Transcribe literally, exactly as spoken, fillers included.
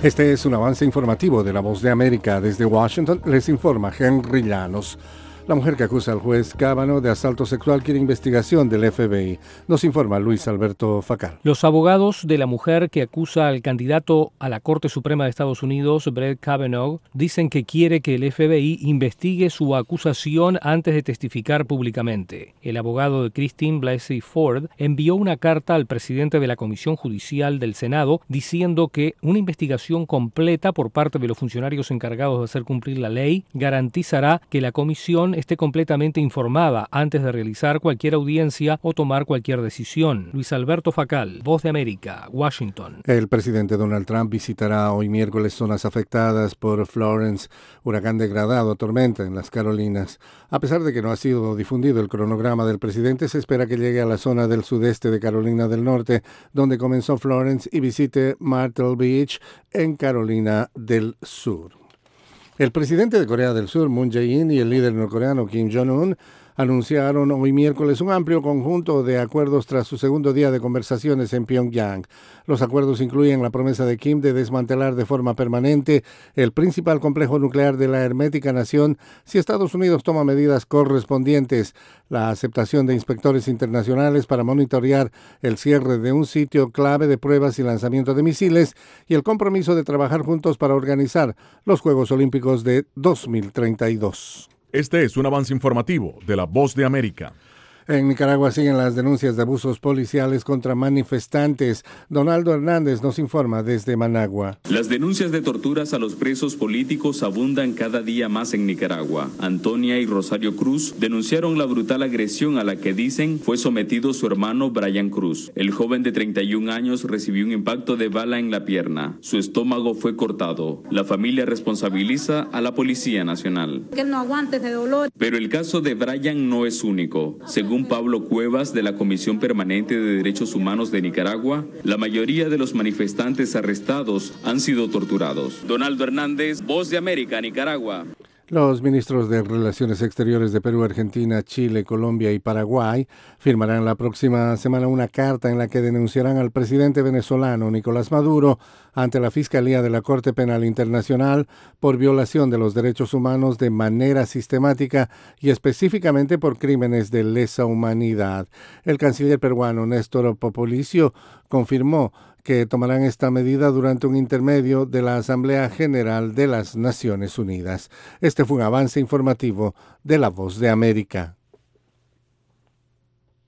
Este es un avance informativo de La Voz de América. Desde Washington les informa Henry Llanos. La mujer que acusa al juez Kavanaugh de asalto sexual quiere investigación del F B I. Nos informa Luis Alberto Facal. Los abogados de la mujer que acusa al candidato a la Corte Suprema de Estados Unidos, Brett Kavanaugh, dicen que quiere que el F B I investigue su acusación antes de testificar públicamente. El abogado de Christine Blasey Ford envió una carta al presidente de la Comisión Judicial del Senado diciendo que una investigación completa por parte de los funcionarios encargados de hacer cumplir la ley garantizará que la comisión esté completamente informada antes de realizar cualquier audiencia o tomar cualquier decisión. Luis Alberto Facal, Voz de América, Washington. El presidente Donald Trump visitará hoy miércoles zonas afectadas por Florence, huracán degradado, tormenta en las Carolinas. A pesar de que no ha sido difundido el cronograma del presidente, se espera que llegue a la zona del sudeste de Carolina del Norte, donde comenzó Florence, y visite Myrtle Beach en Carolina del Sur. El presidente de Corea del Sur, Moon Jae-in, y el líder norcoreano Kim Jong-un anunciaron hoy miércoles un amplio conjunto de acuerdos tras su segundo día de conversaciones en Pyongyang. Los acuerdos incluyen la promesa de Kim de desmantelar de forma permanente el principal complejo nuclear de la hermética nación si Estados Unidos toma medidas correspondientes, la aceptación de inspectores internacionales para monitorear el cierre de un sitio clave de pruebas y lanzamiento de misiles y el compromiso de trabajar juntos para organizar los Juegos Olímpicos de dos mil treinta y dos. Este es un avance informativo de La Voz de América. En Nicaragua siguen las denuncias de abusos policiales contra manifestantes. Donaldo Hernández nos informa desde Managua. Las denuncias de torturas a los presos políticos abundan cada día más en Nicaragua. Antonia y Rosario Cruz denunciaron la brutal agresión a la que dicen fue sometido su hermano Brian Cruz. El joven de treinta y un años recibió un impacto de bala en la pierna. Su estómago fue cortado. La familia responsabiliza a la Policía Nacional. Que no aguante ese dolor. Pero el caso de Brian no es único. Según Según Pablo Cuevas, de la Comisión Permanente de Derechos Humanos de Nicaragua, la mayoría de los manifestantes arrestados han sido torturados. Donaldo Hernández, Voz de América, Nicaragua. Los ministros de Relaciones Exteriores de Perú, Argentina, Chile, Colombia y Paraguay firmarán la próxima semana una carta en la que denunciarán al presidente venezolano Nicolás Maduro ante la Fiscalía de la Corte Penal Internacional por violación de los derechos humanos de manera sistemática y específicamente por crímenes de lesa humanidad. El canciller peruano Néstor Popolicio confirmó que tomarán esta medida durante un intermedio de la Asamblea General de las Naciones Unidas. Este fue un avance informativo de La Voz de América.